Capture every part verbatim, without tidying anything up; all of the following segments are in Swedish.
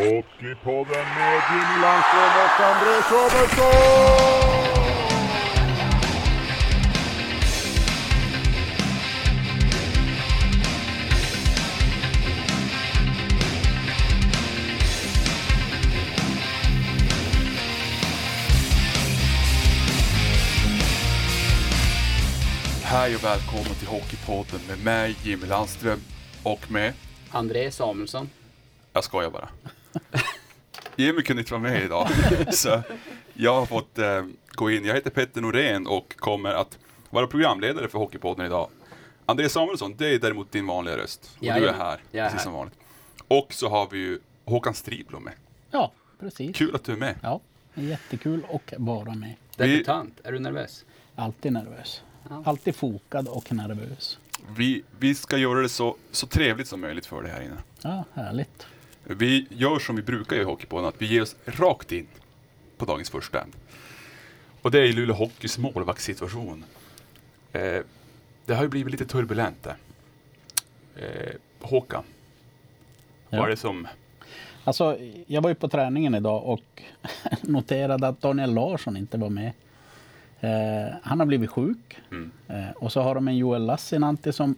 Hockeypodden med Jimmy Landström och André Robertsson! Hej och välkommen till Hockeypodden med mig, Jimmy Landström, och med André Samuelsson. Jag skojar bara. Jimmy kunde inte vara med idag. Så jag har fått eh, gå in. Jag heter Petter Norén och kommer att vara programledare för Hockeypodden idag. André Samuelsson, det är däremot din vanliga röst. Och Jajamän, du är här, jag är precis här. som vanligt. Och så har vi ju Håkan Striblom med. Ja, precis. Kul att du är med. Ja, jättekul att vara med. Debutant, är du nervös? Alltid nervös. Ja. Alltid fokad och nervös. Vi, vi ska göra det så, så trevligt som möjligt för dig här inne. Ja, härligt. Vi gör som vi brukar göra i Hockeypodden, att vi ger oss rakt in på dagens första ämne. Och det är Luleå Hockeys målvaktssituation. Eh, det har ju blivit lite turbulent där. Eh, Håkan, Ja. vad är det som... Alltså, jag var ju på träningen idag och noterade att Daniel Larsson inte var med. Eh, han har blivit sjuk. Mm. Eh, och så har de en Joel Lassinantti som...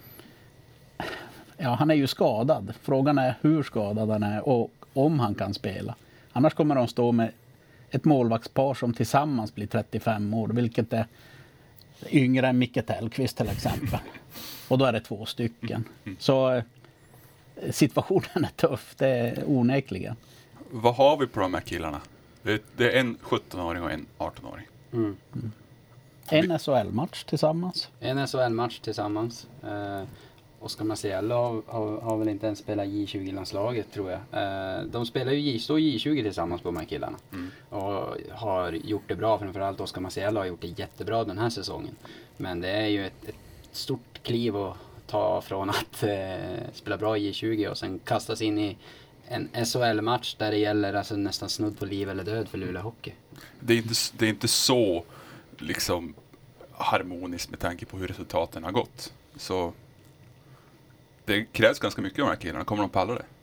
Ja, han är ju skadad. Frågan är hur skadad han är och om han kan spela. Annars kommer de stå med ett målvaktspar som tillsammans blir trettiofem år, vilket är yngre än Micke Tellqvist till exempel. Och då är det två stycken. Så eh, situationen är tuff, det är onekligen. Vad har vi på de här killarna? Det, det är en sjuttonåring och en artonåring. Mm. En S H L-match tillsammans. En S H L-match tillsammans. Eh, Oskar Marciello har, har, har väl inte ens spelat J tjugo-landslaget, tror jag. Eh, de spelar ju J, står J tjugo tillsammans på de här killarna. Mm. Och har gjort det bra. Framförallt Oskar Marciello har gjort det jättebra den här säsongen. Men det är ju ett, ett stort kliv att ta från att eh, spela bra i J tjugo och sen kastas in i en S H L-match där det gäller alltså nästan snudd på liv eller död för Luleå Hockey. Det är inte, det är inte så liksom harmoniskt med tanke på hur resultaten har gått. Så det krävs ganska mycket av de här killarna. Kommer de palla det?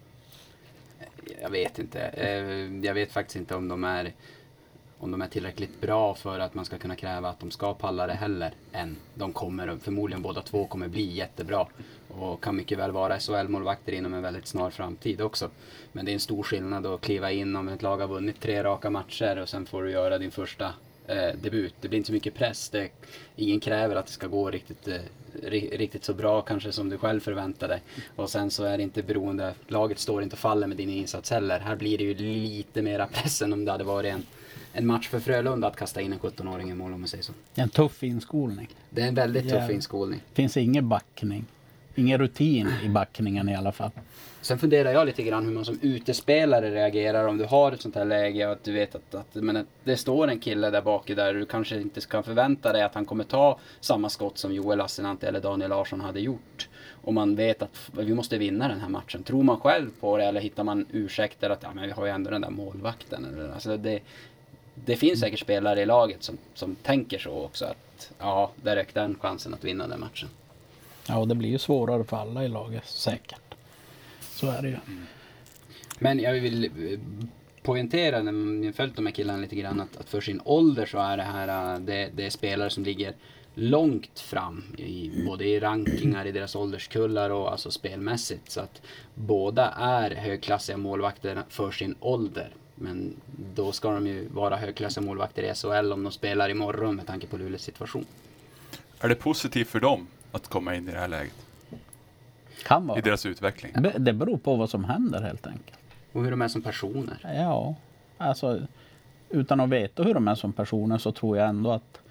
Jag vet inte. Eh, Jag vet faktiskt inte om de är om de är tillräckligt bra för att man ska kunna kräva att de ska palla det heller än. De kommer, förmodligen båda två kommer bli jättebra och kan mycket väl vara S H L-målvakter inom en väldigt snar framtid också. Men det är en stor skillnad att kliva in om ett lag har vunnit tre raka matcher och sen får du göra din första eh, debut. Det blir inte så mycket press. Det, ingen kräver att det ska gå riktigt, eh, riktigt så bra kanske som du själv förväntar dig. Och sen så är det inte beroende, laget står inte och faller med din insats heller. Här blir det ju lite mera press än om det hade varit en En match för Frölunda att kasta in en sjuttonåring i mål, om man säger så. En tuff inskolning. Det är en väldigt tuff Jävlar. inskolning. Finns ingen backning. Ingen rutin i backningen i alla fall. Sen funderar jag lite grann hur man som utespelare reagerar om du har ett sånt här läge och att du vet att, att, men att det står en kille där bak där du kanske inte ska förvänta dig att han kommer ta samma skott som Joel Lassinantti eller Daniel Larsson hade gjort. Och man vet att vi måste vinna den här matchen. Tror man själv på det eller hittar man ursäkter att ja, men vi har ju ändå den där målvakten. Eller, alltså det, det finns säkert spelare i laget som, som tänker så också att ja, där räckte den chansen att vinna den matchen. Ja, och det blir ju svårare för alla i laget, säkert. Så är det ju. Men jag vill eh, poängtera när man följt de här killarna lite grann att, att för sin ålder så är det här eh, det, det är spelare som ligger långt fram i, både i rankingar i deras ålderskullar och alltså spelmässigt, så att båda är högklassiga målvakter för sin ålder. Men då ska de ju vara högklassiga målvakter i S H L om de spelar imorgon med tanke på Luleås situation. Är det positivt för dem att komma in i det här läget? Kan vara. I deras utveckling? Det- Det beror på vad som händer helt enkelt. Och hur de är som personer. Ja, alltså utan att veta hur de är som personer så tror jag ändå att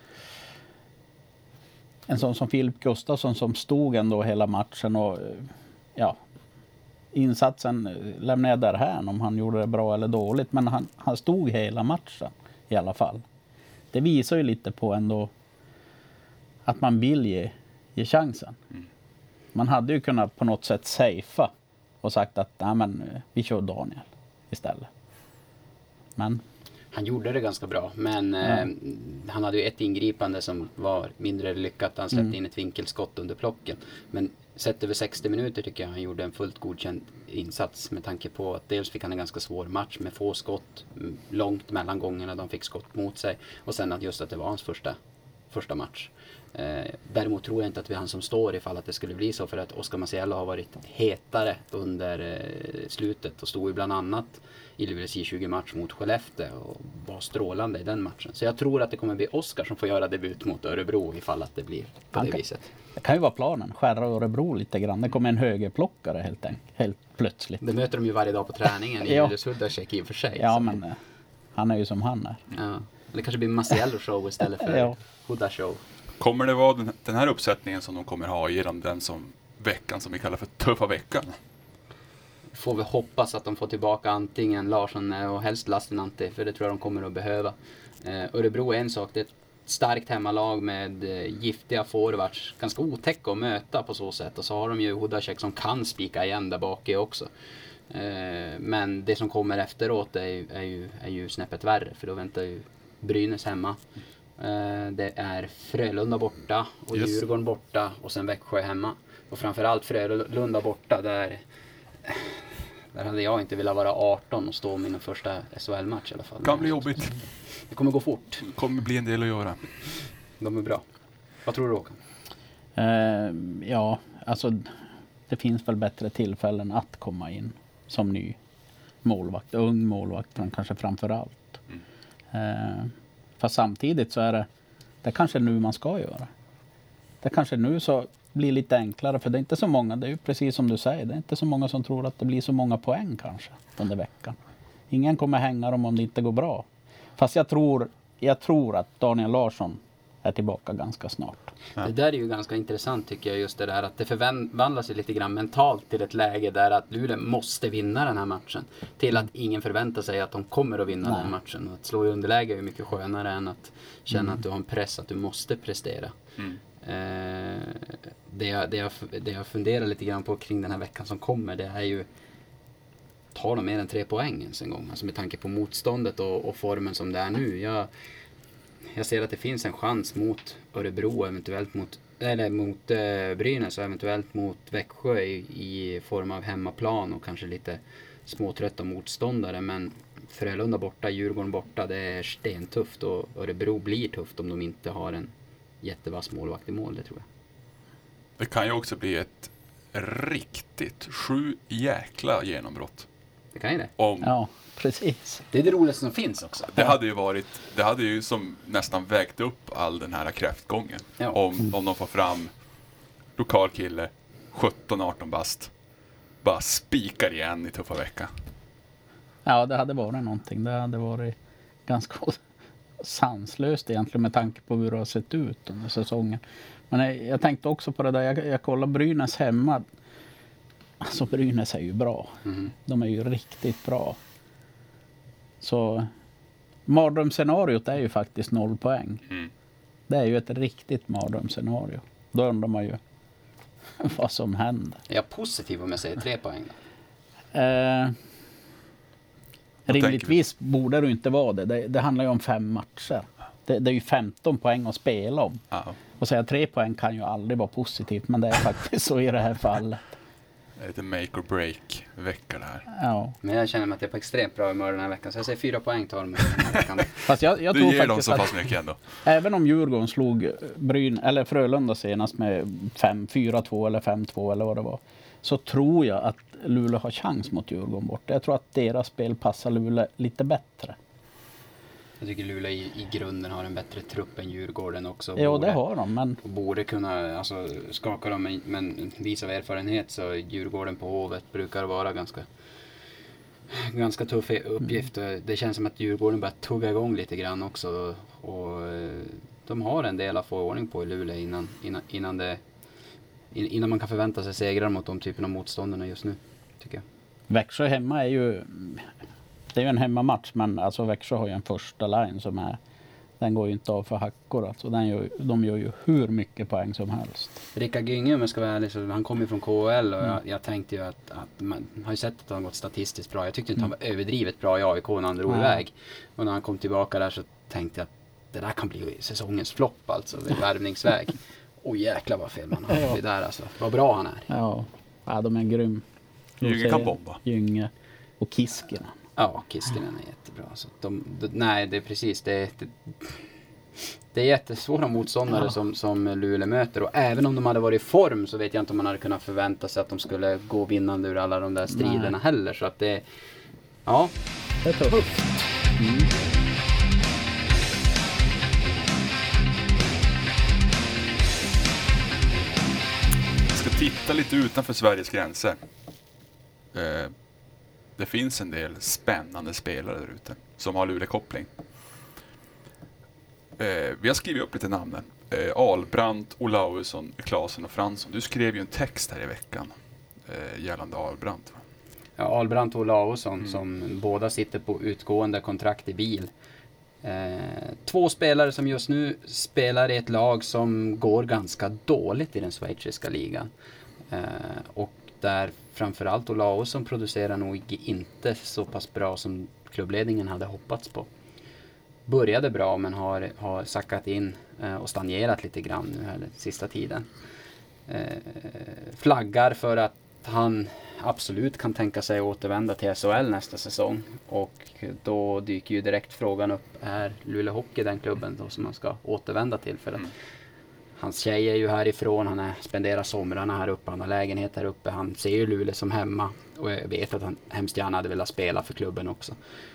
en sån som Filip Gustafsson som stod ändå hela matchen och ja, insatsen lämnar jag därhän om han gjorde det bra eller dåligt, men han, han stod hela matchen i alla fall. Det visar ju lite på ändå att man vill ge, ge chansen. Mm. Man hade ju kunnat på något sätt safea och sagt att nej, men vi kör Daniel istället. Men Han gjorde det ganska bra, men Ja. eh, han hade ju ett ingripande som var mindre lyckat. Han släppte Mm. in ett vinkelskott under plocken. Men sett över sextio minuter tycker jag han gjorde en fullt godkänd insats med tanke på att dels fick han en ganska svår match med få skott långt mellan gångerna de fick skott mot sig och sen att just att det var hans första, första match. Eh, däremot tror jag inte att det är han som står ifall att det skulle bli så, för att Oscar Maciello har varit hetare under eh, slutet och stod ju bland annat i Luleås J tjugo-match mot Skellefteå och var strålande i den matchen. Så jag tror att det kommer bli Oscar som får göra debut mot Örebro ifall att det blir på det kan, viset. Det kan ju vara planen, skära Örebro lite grann. Det kommer en högerplockare helt enkelt, helt plötsligt. Det möter de ju varje dag på träningen i Ja. Julius Hudacek i och för sig. Ja, så. men eh, han är ju som han är. Ja. Det kanske blir Maciello show istället för Ja. Huda show. Kommer det vara den, den här uppsättningen som de kommer ha genom den som veckan som vi kallar för tuffa veckan? Får vi hoppas att de får tillbaka antingen Larsson och helst Lassinantti, för det tror jag de kommer att behöva. Eh, Örebro är en sak, det är ett starkt hemmalag med eh, giftiga forwards, ganska otäcka att möta på så sätt, och så har de ju Hudacek som kan spika igen där bak i också. Eh, men det som kommer efteråt är ju, är, ju, är ju snäppet värre, för då väntar ju Brynäs hemma. Eh, det är Frölunda borta och Yes. Djurgården borta och sen Växjö hemma. Och framförallt Frölunda borta, där Där hade jag inte velat vara arton och stå min första S H L-match i alla fall. Kan bli jobbigt. Det kommer gå fort. Kommer bli en del att göra. De är bra. Vad tror du, Håkan? Eh, ja, alltså det finns väl bättre tillfällen att komma in som ny målvakt, ung målvakt kanske framför allt. Mm. Eh, fast samtidigt så är det, det är kanske nu man ska göra. Det kanske nu så blir lite enklare, för det är inte så många, det är ju precis som du säger, det är inte så många som tror att det blir så många poäng kanske under veckan. Ingen kommer hänga dem om det inte går bra. Fast jag tror, jag tror att Daniel Larsson är tillbaka ganska snart. Ja. Det där är ju ganska intressant tycker jag, just det där att det förvandlar sig lite grann mentalt till ett läge där att Luleå måste vinna den här matchen. Till att ingen förväntar sig att de kommer att vinna Nej. den matchen. Och att slå i underläge är ju mycket skönare än att känna Mm. att du har en press att du måste prestera. Mm. Eh, det, jag, det, jag, det jag funderar lite grann på kring den här veckan som kommer, det är ju, tar de mer än tre poäng ens en gång? Alltså med tanke på motståndet och, och formen som det är nu. Jag, jag ser att det finns en chans mot Örebro, eventuellt mot, eller mot eh, Brynäs och eventuellt mot Växjö i, i form av hemmaplan och kanske lite småtrötta motståndare. Men Frölunda borta, Djurgården borta, det är stentufft, och Örebro blir tufft om de inte har en jättevass målvakt i mål, det tror jag. Det kan ju också bli ett riktigt sju jäkla genombrott. Det kan ju det. Om, Ja, precis. Det är det roligaste som finns också. Det hade ju varit, det hade ju som nästan vägt upp all den här kräftgången. Ja. Om, om de får fram lokal kille, sjutton arton bast, bara spikar igen i tuffa vecka. Ja, det hade varit någonting. Det hade varit ganska sanslöst egentligen med tanke på hur det har sett ut under säsongen. Men jag, jag tänkte också på det där, jag, jag kollar Brynäs hemma. Alltså Brynäs är ju bra. Mhm. De är ju riktigt bra. Så mardrömsscenariot är ju faktiskt noll poäng. Mm. Det är ju ett riktigt mardrömsscenario. Då undrar man ju vad som händer. Är jag positiv om jag säger tre poäng då? Eh, tänker rimligtvis borde det inte vara det. det. Det handlar ju om fem matcher. Det, det är ju femton poäng att spela om. Ja, Och säga tre poäng kan ju aldrig vara positivt, men det är faktiskt så i det här fallet. det är lite make or break vecka det här. Ja. Men jag känner mig att jag är på extremt bra humör den här veckan, så jag säger fyra poäng tar de den här veckan. Fast jag, jag Du tror ger dem faktiskt så att pass mycket ändå. även om Djurgården slog Bryn, eller Frölunda senast med fem fyra två eller fem två eller vad det var, så tror jag att Luleå har chans mot Djurgården borta. Jag tror att deras spel passar Luleå lite bättre. Jag tycker Luleå i, i grunden har en bättre trupp än Djurgården också. Ja, Borde- det har de, men och borde kunna, alltså skaka dem, men, men vis av erfarenhet så Djurgården på Hovet brukar vara ganska ganska tuff uppgift. Det känns som att Djurgården börjar tugga igång lite grann också, och eh, de har en del att få ordning på i Luleå innan, innan, innan, det, in- innan man kan förvänta sig segrar mot de typerna av motståndarna just nu, tycker jag. Växjö hemma är ju, det är ju en hemmamatch, men alltså Växjö har ju en första line som är, den går ju inte av för hackor. Alltså den gör, de gör ju hur mycket poäng som helst. Rickard Gynge, om jag ska vara ärlig, så han kommer från K H L och jag, jag tänkte ju att, att man har ju sett att han gått statistiskt bra. Jag tyckte inte han var överdrivet bra i A I K när han drog Nej. iväg. Och när han kom tillbaka där så tänkte jag att det där kan bli säsongens flopp, alltså, vid värvningsväg. Åh oh, jäklar vad fel man har ja. det där alltså. Vad bra han är. Ja, ja de är grym. Gynge kan bomba. Gynge och Kiskinen. Ja, Kiskinen är jättebra. Så de, de, nej, det är precis. Det är, det, det är jättesvåra motståndare ja. som, som Luleå möter. Och även om de hade varit i form så vet jag inte om man hade kunnat förvänta sig att de skulle gå vinnande ur alla de där striderna nej. heller. Så att det, ja. Det är tufft. Mm. Titta lite utanför Sveriges gränser. Eh, det finns en del spännande spelare där ute som har Luleå-koppling. Eh, vi har skrivit upp lite namnen. Eh, Albrandt, Olausson, Klasen och Fransson. Du skrev ju en text här i veckan eh, gällande Albrandt. Va? Ja, Albrandt och Olausson mm. som båda sitter på utgående kontrakt i bil. Eh, två spelare som just nu spelar i ett lag som går ganska dåligt i den schweiziska ligan. Eh, och där framförallt Olausson producerar nog inte så pass bra som klubbledningen hade hoppats på. Började bra men har, har sackat in eh, och stagnerat lite grann nu här den sista tiden. Eh, flaggar för att han absolut kan tänka sig att återvända till S H L nästa säsong. Och då dyker ju direkt frågan upp, är Luleå Hockey den klubben då som man ska återvända till? För att mm. hans tjej är ju härifrån, han är, spenderar somrarna här uppe, han har lägenhet här uppe. Han ser ju Luleå som hemma och jag vet att han hemskt gärna hade velat spela för klubben också.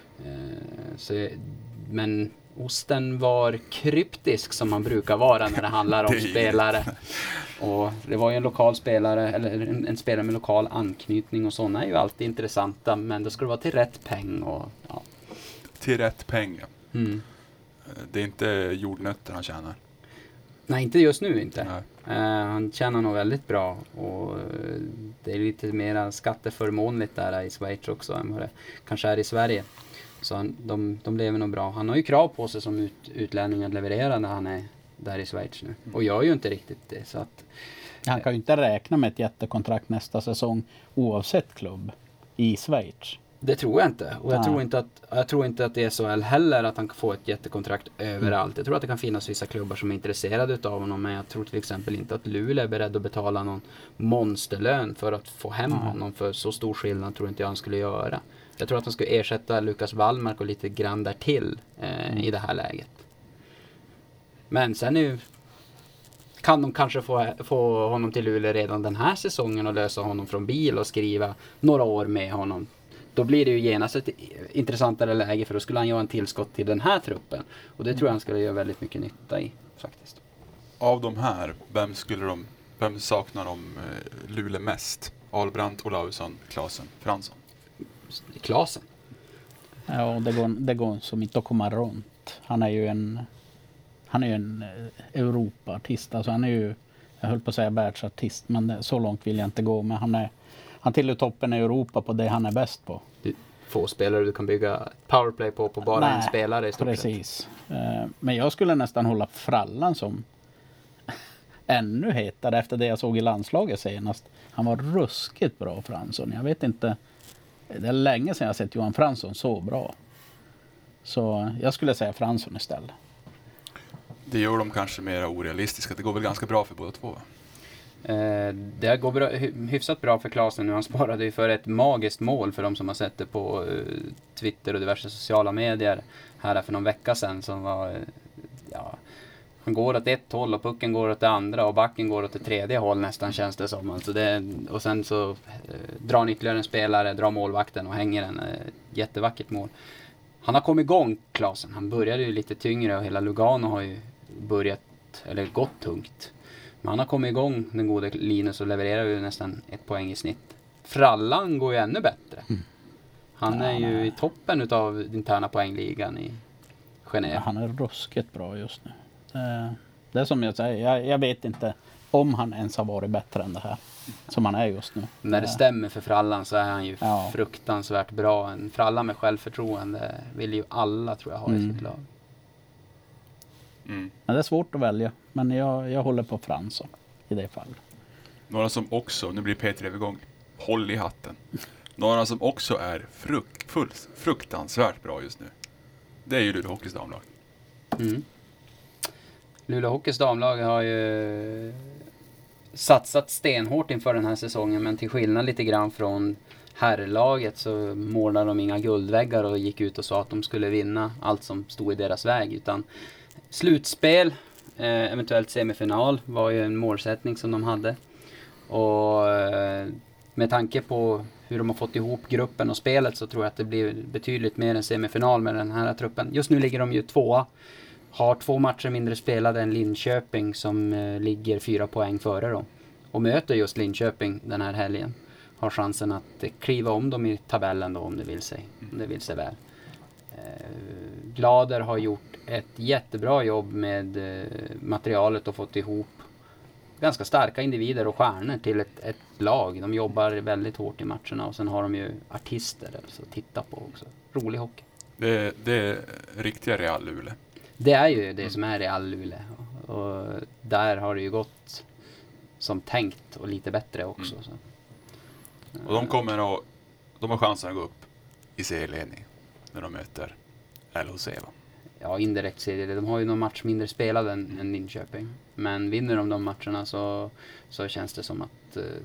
Eh, så, men osten var kryptisk som man brukar vara när det handlar om spelare. Och det var ju en lokal spelare, eller en, en spelare med lokal anknytning och sådana är ju alltid intressanta, men då ska det vara till rätt peng och ja. Till rätt peng. Mm. Det är inte jordnötter han tjänar. Nej, inte just nu inte. Uh, han tjänar nog väldigt bra och det är lite mer skatteförmånligt där i Schweiz också än vad det kanske är i Sverige. Så han, de, de lever nog bra. Han har ju krav på sig som ut, utlänning att leverera när han är där i Schweiz nu. Och gör ju inte riktigt det. Så att, han kan ju inte räkna med ett jättekontrakt nästa säsong oavsett klubb i Schweiz. Det tror jag inte. Och jag, ja. tror inte att, jag tror inte att det är så heller att han kan få ett jättekontrakt överallt. Mm. Jag tror att det kan finnas vissa klubbar som är intresserade av honom. Men jag tror till exempel inte att Luleå är beredd att betala någon monsterlön för att få hem mm. honom. För så stor skillnad tror inte jag han skulle göra. Jag tror att han skulle ersätta Lukas Wallmark och lite grann där till eh, mm. i det här läget. Men sen nu kan de kanske få, få honom till Luleå redan den här säsongen och lösa honom från bil och skriva några år med honom. Då blir det ju genast ett intressantare läge, för då skulle han göra en tillskott till den här truppen. Och det tror jag han skulle göra väldigt mycket nytta i faktiskt. Av de här, vem skulle de, vem saknar de eh, Luleå mest? Albrandt, Olausson, Klasen, Fransson? Klasen? Ja, det går, det går som inte att komma runt. Han är ju en han är ju en Europa-artist. Alltså han är ju, jag höll på att säga världsartist, men det, så långt vill jag inte gå. Men han är Han tillhör toppen i Europa på det han är bäst på. Få spelare du kan bygga powerplay på på bara Nej, en spelare i stort precis. Sett. Men jag skulle nästan hålla Frallan som ännu hetare efter det jag såg i landslaget senast. Han var ruskigt bra, Fransson. Jag vet inte, det är länge sedan jag sett Johan Fransson så bra. Så jag skulle säga Fransson istället. Det gör de kanske mer orealistiska. Det går väl ganska bra för båda två. Eh, det går bra, hyfsat bra för Klasen nu. Han sparade ju för ett magiskt mål för de som har sett det på uh, Twitter och diverse sociala medier här för någon vecka sedan. Som var, uh, ja, han går åt ett håll och pucken går åt det andra och backen går åt det tredje håll nästan, känns det som. Alltså det, och sen så uh, drar han ytterligare en spelare, drar målvakten och hänger en uh, jättevackert mål. Han har kommit igång, Klasen. Han började ju lite tyngre och hela Lugano har ju börjat, eller gått tungt. Men han har kommit igång, den gode Linus, och levererar ju nästan ett poäng i snitt. Frallan går ju ännu bättre. Mm. Han ja, är ju nej. i toppen utav interna poängligan i Genève. Ja, han är ruskigt bra just nu. Det, det är som jag säger, jag, jag vet inte om han ens har varit bättre än det här som han är just nu. När det stämmer för Frallan så är han ju ja. fruktansvärt bra. En Frallan med självförtroende vill ju alla, tror jag, ha mm. i sitt lag. Mm. Men det är svårt att välja, men jag, jag håller på Fransson i det fallet. Några som också, nu blir Peter övergång, håll i hatten. Några som också är frukt, full, fruktansvärt bra just nu. Det är ju Luleå Hockeys damlag. Mm. Luleå Hockeys damlag har ju satsat stenhårt inför den här säsongen, men till skillnad lite grann från herrlaget så målade de inga guldväggar och gick ut och sa att de skulle vinna allt som stod i deras väg, utan slutspel, eh, eventuellt semifinal var ju en målsättning som de hade. Och eh, med tanke på hur de har fått ihop gruppen och spelet så tror jag att det blir betydligt mer än semifinal med den här truppen. Just nu ligger de ju tvåa. Har två matcher mindre spelade än Linköping som eh, ligger fyra poäng före dem. Och möter just Linköping den här helgen. Har chansen att eh, kliva om dem i tabellen då om det vill sig, om det vill sig väl. Eh, Glader har gjort ett jättebra jobb med eh, materialet och fått ihop ganska starka individer och stjärnor till ett, ett lag. De jobbar väldigt hårt i matcherna och sen har de ju artister alltså, att titta på också. Rolig hockey. Det, det är riktiga Real Luleå. Det är ju det som är Real Luleå. Och där har det ju gått som tänkt och lite bättre också. Mm. Så. Och de kommer att, de har chansen att gå upp i serieledning när de möter L H C, va? Ja, indirekt serie. De har ju någon match mindre spelad än, än Linköping. Men vinner de de matcherna så, så känns det som att eh,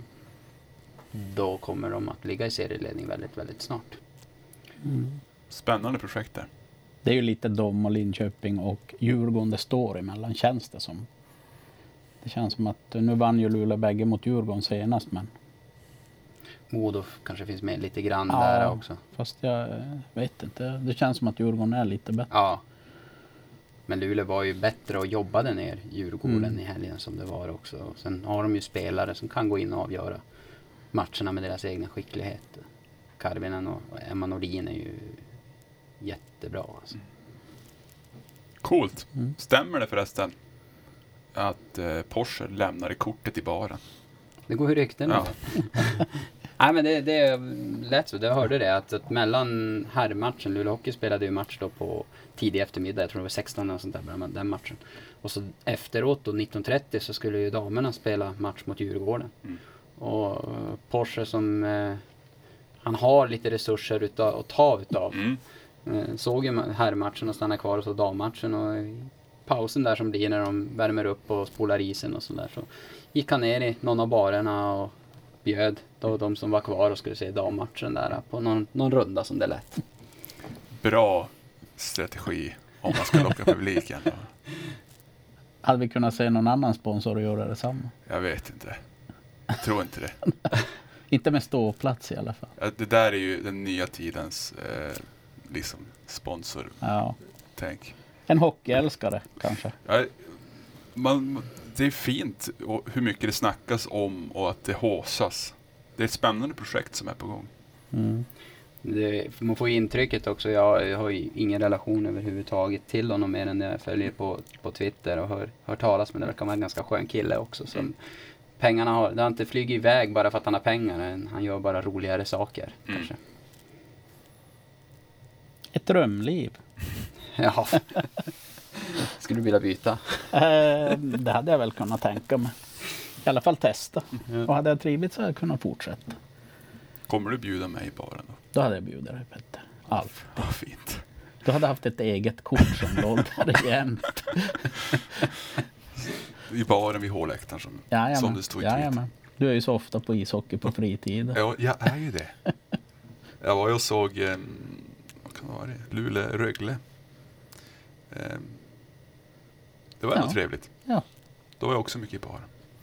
då kommer de att ligga i serieledning väldigt, väldigt snart. Mm. Spännande projekt där. Det är ju lite dom och Linköping och Djurgården det står emellan, känns det som. Det känns som att nu vann ju Luleå bägge mot Djurgården senast, men... Modo kanske finns med lite grann ja, där också. Fast jag vet inte. Det känns som att Djurgården är lite bättre. Ja. Men Luleå var ju bättre och jobbade ner Djurgården Mm. i helgen som det var också. Och sen har de ju spelare som kan gå in och avgöra matcherna med deras egna skicklighet. Karvinen och Emma Nordin är ju jättebra. Alltså. Coolt. Mm. Stämmer det förresten att eh, Porsche lämnar kortet i baren? Det går ju rykten. Ja. Nej, men det, det är lätt så. Jag hörde det att, att mellan herrmatchen, Luleå Hockey spelade ju match då på tidig eftermiddag, jag tror det var sexton och sånt där, den matchen. Och så efteråt då nitton trettio så skulle ju damerna spela match mot Djurgården. Mm. Och Porsche som eh, han har lite resurser utav, att ta utav. Mm. Eh, såg ju herrmatchen och stannade kvar och så dammatchen och i pausen där som blir när de värmer upp och spolar isen och sådär så gick han ner i någon av barerna och bjöd då de som var kvar och skulle se dammatchen där på någon, någon runda som det lät. Bra strategi om man ska locka publiken. Hade vi kunnat se någon annan sponsor göra detsamma? Jag vet inte. Jag tror inte det. Inte med ståplats i alla fall. Det där är ju den nya tidens eh, liksom sponsor. Ja. Tänk. En hockeyälskare kanske. Ja, man, det är fint och hur mycket det snackas om och att det håsas. Det är ett spännande projekt som är på gång. Mm. Det, man får ju intrycket också, jag, jag har ju ingen relation överhuvudtaget till honom mer än jag följer på, på Twitter och hör, hör talas, men det verkar vara en ganska skön kille också som mm. pengarna har, det har inte flugit iväg bara för att han har pengar, han gör bara roligare saker mm. kanske. Ett drömliv. Ja. Skulle du vilja byta? Eh, det hade jag väl kunnat tänka mig. I alla fall testa. Mm. Och hade jag trivits så hade jag kunnat fortsätta. Kommer du bjuda mig i baren då? Då hade jag bjudit dig, Petter. Allt. Vad fint. Du hade haft ett eget kort som låg där igen. I baren vid håläktaren som, som det stod i tweet. Du är ju så ofta på ishockey på fritid. Ja, jag är ju det. Jag var ju och såg eh, vad kan det vara det? Luleå Rögle. Eh, det var ändå ja. trevligt. Ja. Då var jag också mycket i baren.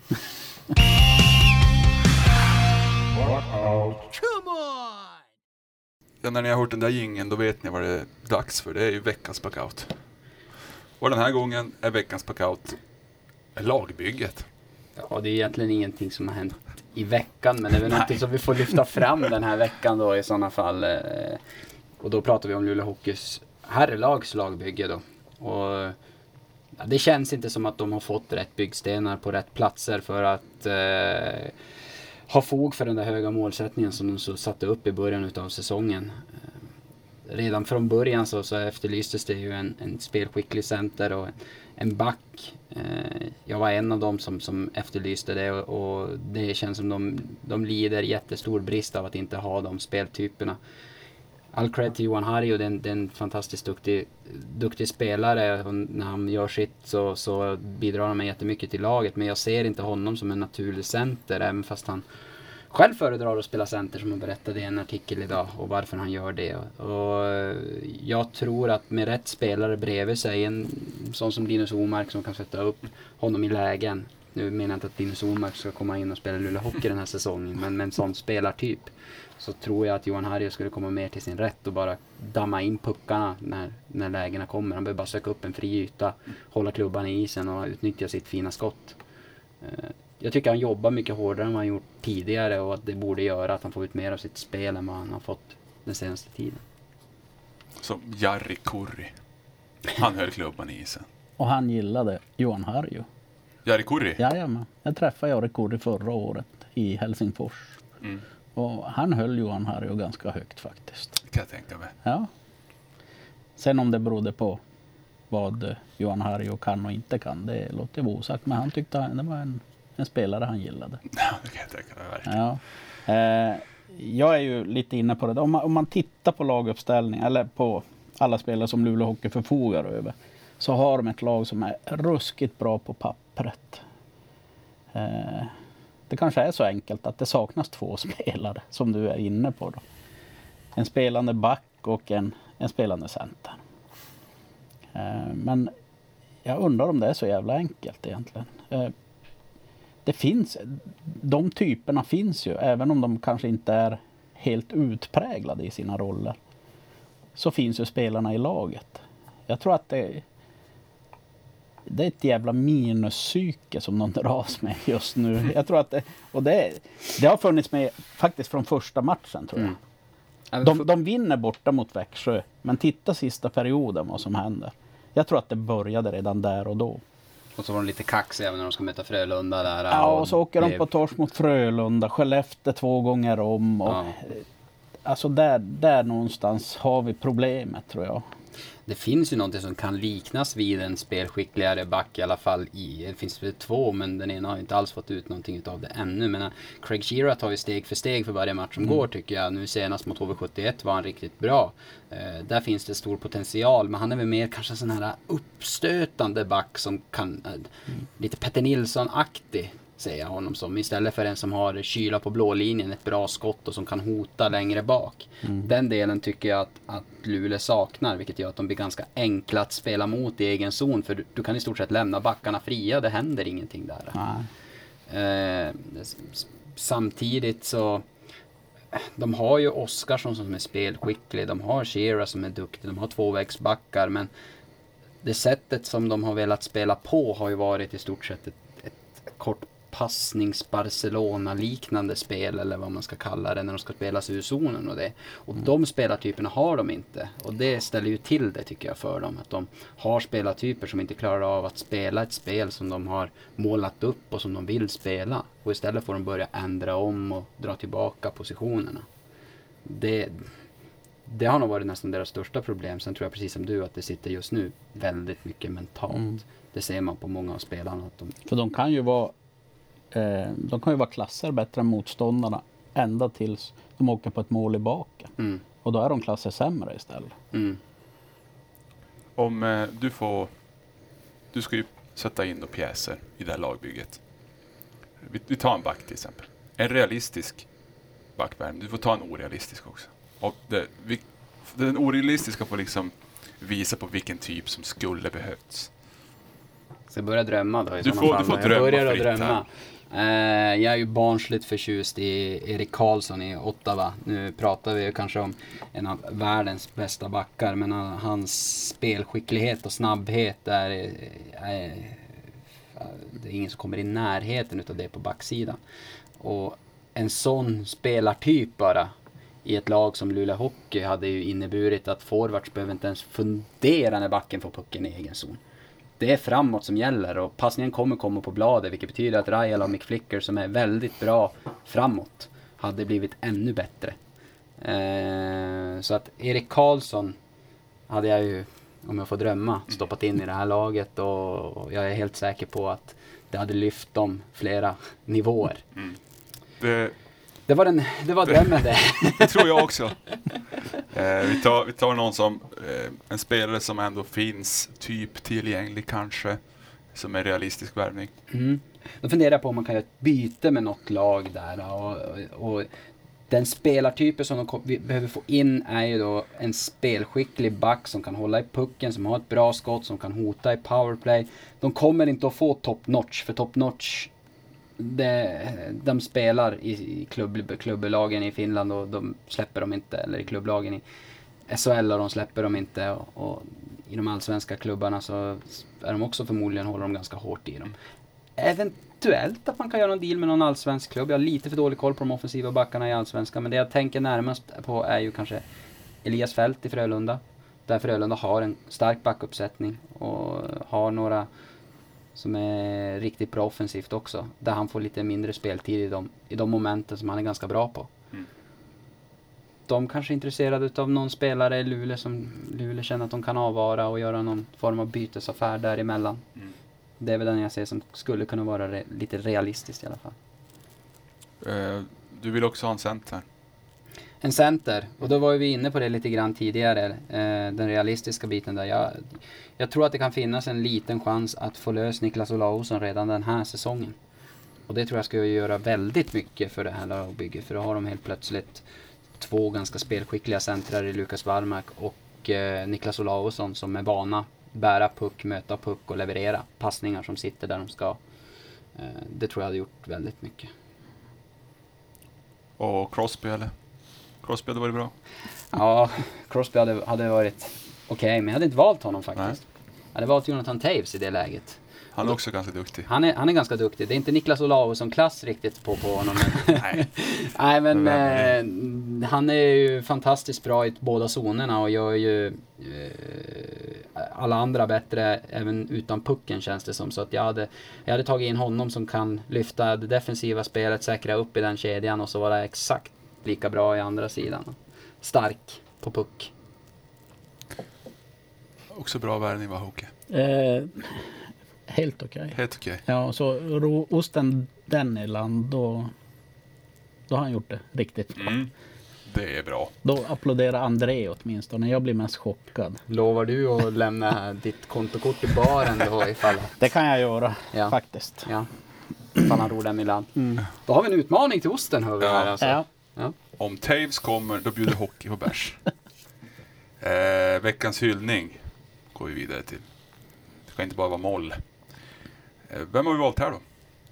Come on! Ja, när ni har hört den där jingeln då vet ni vad det är dags för. Det är ju veckans packout. Och den här gången är veckans packout lagbygget. Ja, det är egentligen ingenting som har hänt i veckan, men det är väl någonting som vi får lyfta fram den här veckan då i sådana fall. Och då pratar vi om Luleå Hockeys herrlags lagbygge då. Och ja, det känns inte som att de har fått rätt byggstenar på rätt platser för att eh, ha fog för den där höga målsättningen som de så satte upp i början av säsongen. Eh, redan från början så, så efterlystes det ju en, en spelskicklig center och en, en back. Eh, jag var en av dem som, som efterlyste det och, och det känns som de, de lider jättestor brist av att inte ha de speltyperna. all cred till Johan Harju, det är en, det är en fantastiskt duktig, duktig spelare. Och när han gör sitt så, så bidrar han med jättemycket till laget. Men jag ser inte honom som en naturlig center, även fast han själv föredrar att spela center, som han berättade i en artikel idag, och varför han gör det. Och jag tror att med rätt spelare bredvid sig, en sån som Linus Omark som kan sätta upp honom i lägen. Nu menar jag inte att Linus Omark ska komma in och spela Luleå Hockey den här säsongen, men med en sån spelartyp så tror jag att Johan Harju skulle komma mer till sin rätt och bara damma in puckarna när, när lägena kommer. Han behöver bara söka upp en fri yta, hålla klubban i isen och utnyttja sitt fina skott. Jag tycker han jobbar mycket hårdare än vad han gjort tidigare, och att det borde göra att han får ut mer av sitt spel än vad han har fått den senaste tiden. Som Jari Kurri. Han höll klubban i isen. Och han gillade Johan Harju. Jari Kurri? Jajamän. Jag träffade Jari Kurri förra året i Helsingfors. Mm. Och han höll Johan Harju ganska högt faktiskt. Det kan jag tänka mig. Ja. Sen om det berodde på vad Johan Harju kan och inte kan, det låter ju osagt. Men han tyckte att det var en, en spelare han gillade. Ja, det kan jag tänka mig verkligen. Ja. Eh, jag är ju lite inne på det. Om man, om man tittar på laguppställning eller på alla spelare som Luleå Hockey förfogar över, så har de ett lag som är ruskigt bra på pappret. Eh, det kanske är så enkelt att det saknas två spelare som du är inne på då. En spelande back och en, en spelande center. Eh, men jag undrar om det är så jävla enkelt egentligen. Eh, det finns, de typerna finns ju, även om de kanske inte är helt utpräglade i sina roller. Så finns ju spelarna i laget. Jag tror att det, det är ett jävla minuspsyke som de dras med just nu. Jag tror att det, och det, det har funnits med faktiskt från första matchen, tror jag. Mm. De, de vinner borta mot Växjö, men titta sista perioden vad som händer. Jag tror att det började redan där och då. Och så var de lite kaxiga när de ska möta Frölunda där. Ja, och, och så åker det... de på torsk mot Frölunda, Skellefteå två gånger om. Och, ja. Alltså där, där någonstans har vi problemet, tror jag. Det finns ju någonting som kan liknas vid en spelskickligare back i alla fall i. Det finns väl två, men den ena har inte alls fått ut någonting av det ännu. Men Craig Shearer tar ju steg för steg för varje match som mm. går, tycker jag. Nu senast mot H V sjuttioett var han riktigt bra. Eh, där finns det stor potential, men han är väl mer kanske en sån här uppstötande back som kan, eh, mm. lite Petter Nilsson-aktig, säger jag honom som. Istället för en som har kyla på blå linjen, ett bra skott och som kan hota längre bak. Mm. Den delen tycker jag att, att Luleå saknar, vilket gör att de blir ganska enkla att spela mot i egen zon. För du, du kan i stort sett lämna backarna fria, det händer ingenting där. Eh, samtidigt så de har ju Oskarsson som är spelskicklig, de har Shearer som är duktig, de har tvåvägsbackar, men det sättet som de har velat spela på har ju varit i stort sett ett, ett kort passnings Barcelona-liknande spel, eller vad man ska kalla det, när de ska spelas ur zonen och det. Och mm. de spelartyperna har de inte. Och det ställer ju till det, tycker jag, för dem. Att de har spelartyper som inte klarar av att spela ett spel som de har målat upp och som de vill spela. Och istället får de börja ändra om och dra tillbaka positionerna. Det, det har nog varit nästan deras största problem. Sen tror jag precis som du att det sitter just nu väldigt mycket mentalt. Mm. Det ser man på många av spelarna. Att de... För de kan ju vara De kan ju vara klasser bättre än motståndarna ända tills de åker på ett mål i baken. Mm. Och då är de klasser sämre istället. Mm. Om eh, du får... Du ska ju sätta in då pjäser i det här lagbygget. Vi, vi tar en back till exempel. En realistisk backvärm. Du får ta en orealistisk också. Och det, vi, den orealistiska får liksom visa på vilken typ som skulle behövts. Så jag börjar drömma då. I du, får, du får drömma. Jag börjar att drömma. Uh, jag är ju barnsligt förtjust i Erik Karlsson i Ottawa. Nu pratar vi ju kanske om en av världens bästa backar, men uh, hans spelskicklighet och snabbhet är, är, är, det är ingen som kommer i närheten utav det på backsidan. Och en sån spelartyp bara i ett lag som Luleå Hockey hade ju inneburit att forwards behöver inte ens fundera när backen får pucken i egen zon. Det är framåt som gäller, och passningen kommer komma på bladet, vilket betyder att Rajala och Mick Flicker, som är väldigt bra framåt, hade blivit ännu bättre. Eh, så att Erik Karlsson hade jag ju, om jag får drömma, stoppat in i det här laget, och jag är helt säker på att det hade lyft dem flera nivåer. Mm. Det, Det var, den, det var drömmen det. Det tror jag också. Eh, vi, tar, vi tar någon som, eh, en spelare som ändå finns, typ tillgänglig kanske, som är realistisk värvning. Mm. Då funderar jag på om man kan göra ett byte med något lag där. Och, och, och den spelartypen som de kom, vi behöver få in är ju då en spelskicklig back som kan hålla i pucken, som har ett bra skott, som kan hota i powerplay. De kommer inte att få top notch, för top notch det, de spelar i, i klubb, klubblagen i Finland och de släpper dem inte, eller i klubblagen i S H L och de släpper dem inte, och, och i de allsvenska klubbarna så är de också förmodligen, håller de ganska hårt i dem. Eventuellt att man kan göra någon deal med någon allsvensk klubb. Jag har lite för dålig koll på de offensiva backarna i allsvenskan, men det jag tänker närmast på är ju kanske Elias Fält i Frölunda, där Frölunda har en stark backuppsättning och har några som är riktigt bra offensivt också, där han får lite mindre speltid i de, i de momenten som han är ganska bra på. Mm. De kanske är intresserade av någon spelare i Luleå som Luleå känner att de kan avvara och göra någon form av bytesaffär däremellan. Mm. Det är väl den jag ser som skulle kunna vara re- lite realistiskt i alla fall. Uh, du vill också ha en center? En center, och då var vi inne på det lite grann tidigare, eh, den realistiska biten där. Jag, jag tror att det kan finnas en liten chans att få lös Niklas Olausson redan den här säsongen. Och det tror jag ska göra väldigt mycket för det här lagbygget, för då har de helt plötsligt två ganska spelskickliga centrar i Lukas Warmark och eh, Niklas Olausson som är vana bära puck, möta puck och leverera passningar som sitter där de ska. Eh, det tror jag hade gjort väldigt mycket. Och Crosby eller? Crosby hade varit bra. Ja, Crosby hade, hade varit okej, okay, men jag hade inte valt honom faktiskt. Nej. Jag hade valt Jonathan Taves i det läget. Han är också ganska duktig. Han är, han är ganska duktig. Det är inte Niklas Olausson klass riktigt på, på honom. Men Nej. Nej, men eh, han är ju fantastiskt bra i båda zonerna och gör ju eh, alla andra bättre även utan pucken, känns det som. Så att jag hade, jag hade tagit in honom som kan lyfta det defensiva spelet, säkra upp i den kedjan och så vara exakt lika bra i andra sidan. Stark på puck. Också bra värvning var Hoke. Eh, helt okej. Okay. Helt okej. Okay. Ja, så ro, Osten Denniland, då, då har han gjort det riktigt bra. Mm. Det är bra. Då applåderar André åtminstone. Jag blir mest chockad. Lovar du att lämna ditt kontokort i baren då ifall? Det kan jag göra, ja. faktiskt. Ja. Ifall han ror den Milan. Mm. Då har vi en utmaning till Osten, hör vi ja. här alltså. Ja. Ja. Om Taves kommer, då bjuder hockey på bärs. eh, veckans hyllning går vi vidare till. Det ska inte bara vara moll. Eh, vem har vi valt här då?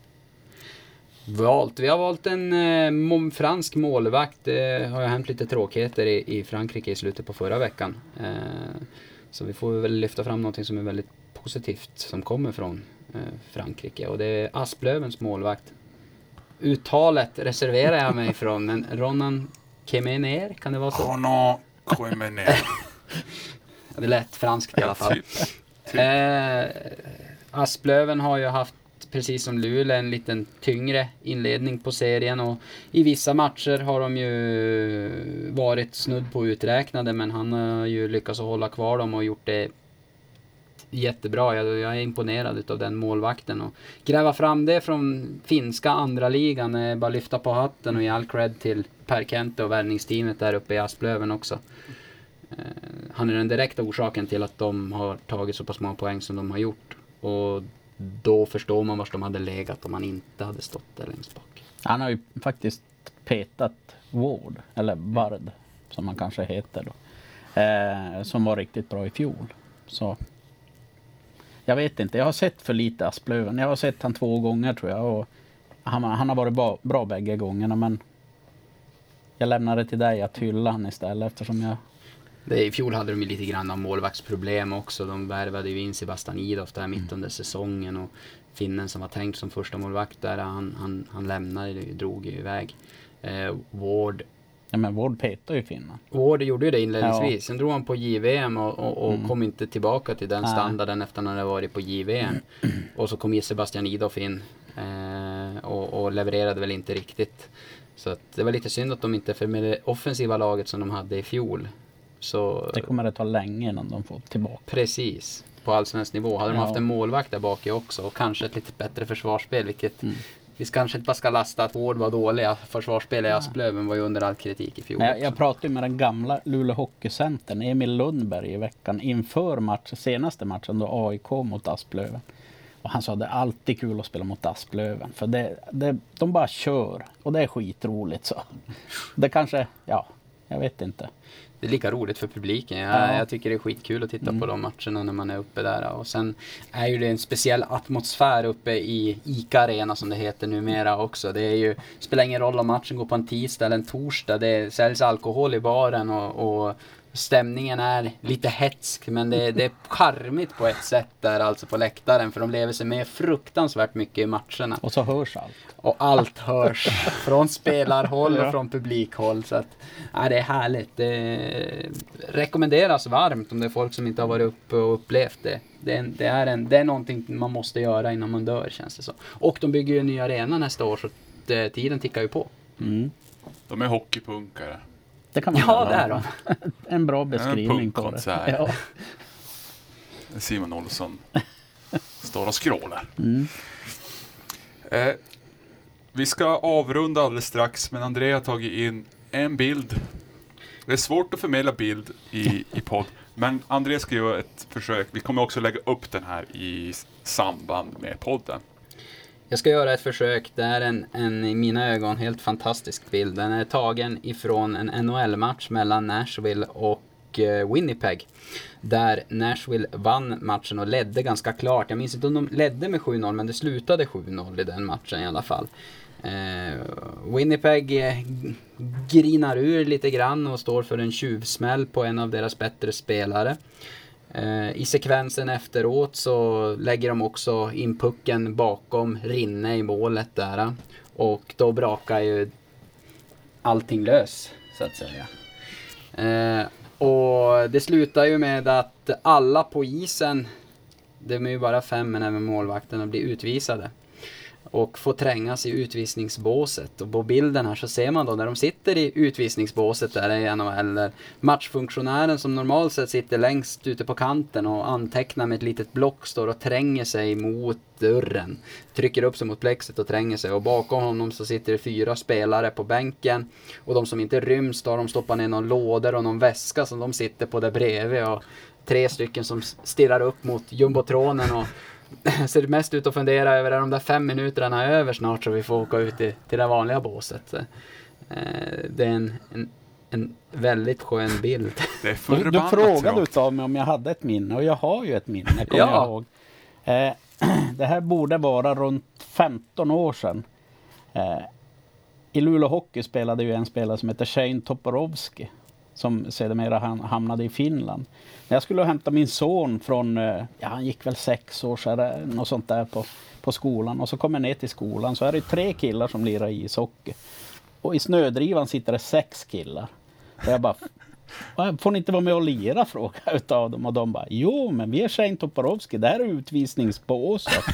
Valt. Vi har valt en eh, fransk målvakt. Det har ju hänt lite tråkigheter i, i Frankrike i slutet på förra veckan. Eh, så vi får väl lyfta fram något som är väldigt positivt som kommer från eh, Frankrike. Och det är Asplövens målvakt. Uttalet reserverar jag mig från, men Ronan Kemener, kan det vara så? Ronan Kemener. Det lät franskt i alla fall. Typ. Typ. Eh, Asplöven har ju haft, precis som Luleå, en liten tyngre inledning på serien, och i vissa matcher har de ju varit snudd på uträknade, men han har ju lyckats att hålla kvar dem och gjort det jättebra. Jag, jag är imponerad av den målvakten, och gräva fram det från finska andra ligan är bara lyfta på hatten och ge all cred till Per Kente och värvningsteamet där uppe i Asplöven också. Eh, han är den direkta orsaken till att de har tagit så pass många poäng som de har gjort, och då förstår man var de hade legat om han inte hade stått där längst bak. Han har ju faktiskt petat Ward, eller Bard som han kanske heter då, eh, som var riktigt bra i fjol. Så jag vet inte, jag har sett för lite Asplöven. Jag har sett han två gånger tror jag, och han, han har varit bra, bra bägge gångerna, men jag lämnar det till dig att hylla han istället, eftersom jag... Det, i fjol hade de ju lite grann av målvaktsproblem också. De värvade ju in Sebastian Idolf där mitt under säsongen, och finnen som var tänkt som första målvakt där, han, han, han lämnade, drog ju iväg. Eh, Ward Ja, men Ward petade ju finnen. Ward gjorde ju det inledningsvis. Ja. Sen drog han på J V M och, och, och mm. kom inte tillbaka till den Nej. standarden efter att han hade varit på J V M. Mm. Och så kom ju Sebastian Idolf in eh, och, och levererade väl inte riktigt. Så att det var lite synd att de inte, för med det offensiva laget som de hade i fjol, så det kommer att ta länge innan de får tillbaka. Precis, på allsvensk nivå. Hade de ja. haft en målvakt där bak också, och kanske ett lite bättre försvarsspel, vilket mm. vi kanske inte bara ska lasta att Hård var dåliga. Försvarsspel i Asplöven var ju under all kritik i fjol. Jag, jag pratade med den gamla Luleå Hockeycentern Emil Lundberg i veckan inför match, senaste matchen då A I K mot Asplöven. Och han sa att det är alltid kul att spela mot Asplöven. För det, det, de bara kör. Och det är skitroligt så. Det kanske, ja, jag vet inte. Det är lika roligt för publiken. Jag, Ja. jag tycker det är skitkul att titta Mm. på de matcherna när man är uppe där. Och sen är ju det en speciell atmosfär uppe i ICA Arena som det heter numera också. Det är ju, spelar ingen roll om matchen går på en tisdag eller en torsdag. Det säljs alkohol i baren och, och stämningen är lite hetsk. Men det, det är charmigt på ett sätt där alltså på läktaren. För de lever sig med fruktansvärt mycket i matcherna. Och så hörs allt. Och allt hörs från spelarhåll och Ja. från publikhåll. Så att, ja, det är härligt. Det rekommenderas varmt om det är folk som inte har varit uppe och upplevt det. Det är, det är, en, det är någonting man måste göra innan man dör, känns det så. Och de bygger ju en ny arena nästa år så det, tiden tickar ju på. Mm. De är hockeypunkare. Det kan man Ja, göra. det är de. En bra beskrivning på det. punkkonsert. Ja. Simon Olsson står och skrålar. Mm. Eh, vi ska avrunda alldeles strax, men André har tagit in en bild. Det är svårt att förmedla bild i, i podd, men André ska göra ett försök. Vi kommer också lägga upp den här i s- samband med podden. Jag ska göra ett försök. Det är en, en i mina ögon helt fantastisk bild. Den är tagen ifrån en N H L-match mellan Nashville och eh, Winnipeg. Där Nashville vann matchen och ledde ganska klart. Jag minns inte om de ledde med sju noll, men det slutade sju noll i den matchen i alla fall. Eh, Winnipeg eh, grinar ur lite grann och står för en tjuvsmäll på en av deras bättre spelare. Eh, I sekvensen efteråt så lägger de också in pucken bakom Rinne i målet där. Och då brakar ju allting lös, så att säga. Eh, och det slutar ju med att alla på isen, det är ju bara fem men även målvakterna, blir utvisade. Och får trängas i utvisningsbåset. Och på bilden här så ser man då när de sitter i utvisningsbåset där i N H L. Där matchfunktionären som normalt sett sitter längst ute på kanten och antecknar med ett litet block står och tränger sig mot dörren. Trycker upp sig mot plexet och tränger sig. Och bakom honom så sitter det fyra spelare på bänken. Och de som inte ryms då har de stoppat ner någon lådor och någon väska som de sitter på där bredvid. Och tre stycken som stirrar upp mot jumbotronen och ser mest ut att fundera över är de där fem minuterna över snart så vi får åka ut i, till det vanliga båset. Eh, det är en, en, en väldigt skön bild. Det är Du, förbannat du frågade trångt. utav mig om jag hade ett minne och jag har ju ett minne, kommer Ja. jag ihåg. Eh, det här borde vara runt femton år sedan. Eh, I Luleå Hockey spelade ju en spelare som heter Shane Toporowski som sedermera han hamnade i Finland. När jag skulle hämta min son från, eh, ja han gick väl sex år sedan, något sånt där på, på skolan. Och så kommer jag ner till skolan så är det tre killar som lirar ishockey. Och i snödrivan sitter det sex killar. Och jag bara, får ni inte vara med och lira, fråga utav dem. Och de bara, jo men vi är Shane Toporowski, det här är utvisningsbåset.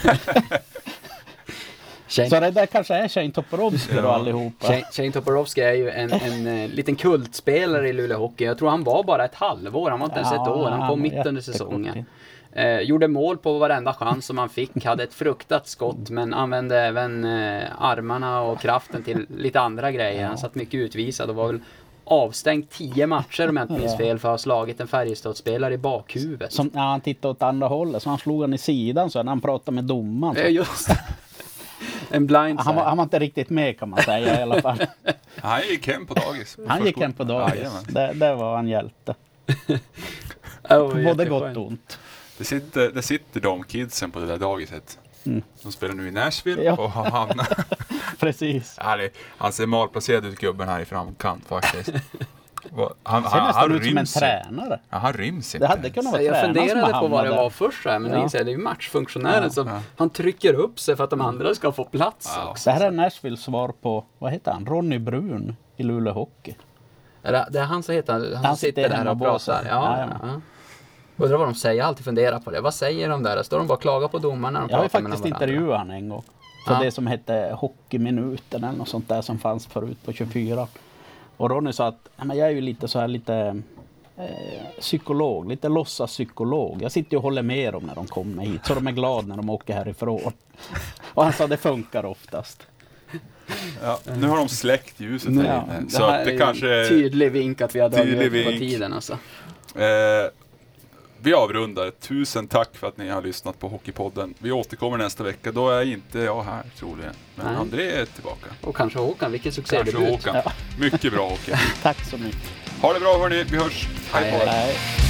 Shane, Så det där kanske är Shane Toporowski då Ja. allihopa. Shane, Shane Toporowski är ju en, en, en liten kultspelare i Luleå Hockey. Jag tror han var bara ett halvår, han var inte ens ett år. Han kom var mitt under jättekort säsongen. tid. Eh, gjorde mål på varenda chans som han fick. Hade ett fruktat skott men använde även eh, armarna och kraften till lite andra grejer. Han satt mycket utvisad och var väl avstängt tio matcher om jag inte minns Ja. fel för att ha slagit en Färjestadspelare i bakhuvudet. Som när han tittade åt andra hållet så han slog han i sidan så när han pratade med domaren. Så Eh, just det. En blind han, var, han var inte riktigt med kan man säga i alla fall. Han gick hem på dagis. Han gick hem på dagis. Jajamän. Där, där var han hjälte. Oh, Både gott och ont. Det sitter, det sitter de kidsen på det där dagiset. Mm. De spelar nu i Nashville Ja. och har hamnat... Precis. Ja, det, han ser malplacerad ut gubben här i framkant faktiskt. Vad- Han, Ser han, nästan han ut som en ryms inte. tränare. Ja, han ryms inte. Det hade ens. kunnat vara Jag tränaren som funderade på vad hamnade det där. var först här, men Ja. det inser jag, det är ju matchfunktionären Ja. som Ja. han trycker upp sig för att de andra ska få plats Ja. också. Det här är Nashvilles svar på, vad heter han? Ronny Brun i Luleå Hockey. Är det, det är han som heter, han, Han som sitter sitter där hemma och på pratar. båsen. Ja, Ja, ja. Ja. Undrar vad de säger, jag har alltid funderat på det. Vad säger de där? Står de bara och klagar på domarna när de Jag har ju pratar med faktiskt varandra? intervjuat han en gång. För Ja. det som hette Hockeyminuten eller något sånt där som fanns förut på tjugofyra. Och Ronny sa att "Ja, men jag är ju lite så här lite eh, psykolog, lite låtsas psykolog. Jag sitter och håller med dem när de kommer hit, så de är glada när de åker härifrån. Och han sa det funkar oftast. Ja, nu har de släckt ljuset Ja, här inne. Det Så här att det är kanske en tydlig vink att vi har dragit tydlig ut på vink. tiden alltså. Eh, vi avrundar. Tusen tack för att ni har lyssnat på Hockeypodden. Vi återkommer nästa vecka. Då är inte jag här troligen. Men Nej. André är tillbaka. Och kanske Håkan, vilken succé Kanske det Håkan. Mycket bra Håkan. Tack så mycket. Ha det bra hörni. Vi hörs. Hej på er. Hej.